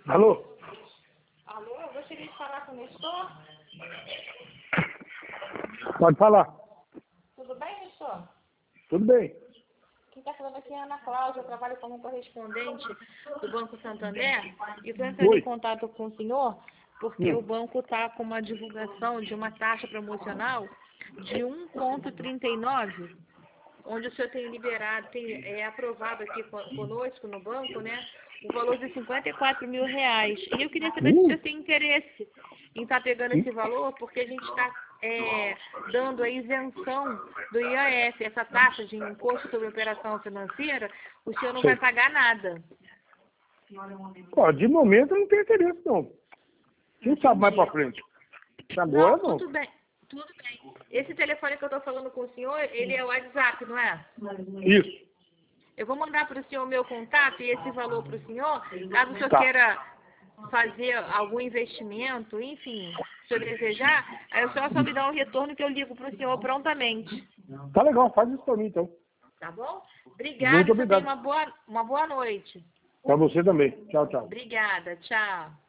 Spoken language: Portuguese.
Alô? Alô, eu gostaria de falar com o Nestor. Pode falar. Tudo bem, Nestor? Tudo bem. Quem está falando aqui é a Ana Cláudia, eu trabalho como correspondente do Banco Santander e estou entrando Oi. em contato com o senhor porque o banco está com uma divulgação de uma taxa promocional de 1,39, onde o senhor tem liberado, é aprovado aqui conosco no banco, né, o valor de R$ 54 mil. E eu queria saber se o senhor tem interesse em estar pegando esse valor, porque a gente está dando a isenção do IOF, essa taxa de imposto sobre operação financeira, o senhor não vai pagar nada. Ó, de momento eu não tenho interesse, não. Quem sabe mais pra frente? Agora não. Tudo bem, tudo bem. Esse telefone que eu estou falando com o senhor, ele é o WhatsApp, não é? Isso. Eu vou mandar para o senhor o meu contato e esse valor para o senhor, caso o senhor Tá. queira fazer algum investimento, enfim, se o senhor desejar, aí o senhor só me dá um retorno que eu ligo para o senhor prontamente. Tá legal, faz isso pra mim então. Tá bom? Obrigada, Muito o senhor tenha obrigado. uma boa noite. Pra você também. Tchau, tchau. Obrigada, tchau.